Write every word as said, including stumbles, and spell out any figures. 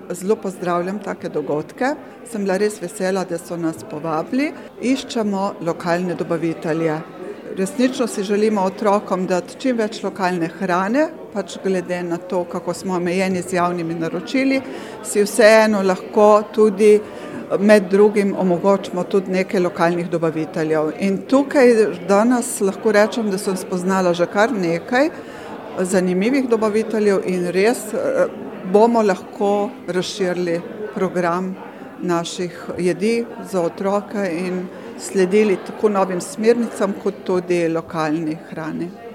zelo pozdravljam take dogodke. Sem bila res vesela, da so nas povabili. Iščemo lokalne dobavitelje. Resnično si želimo otrokom dati čim več lokalne hrane, pač glede na to, kako smo omejeni z javnimi naročili, si vseeno lahko tudi med drugim omogočimo tudi nekaj lokalnih dobaviteljev. In tukaj danes lahko rečem, da sem spoznala že kar nekaj zanimivih dobaviteljev in res bomo lahko razširili program naših jedi za otroke in sledili tako novim smernicam kot tudi lokalni hrani.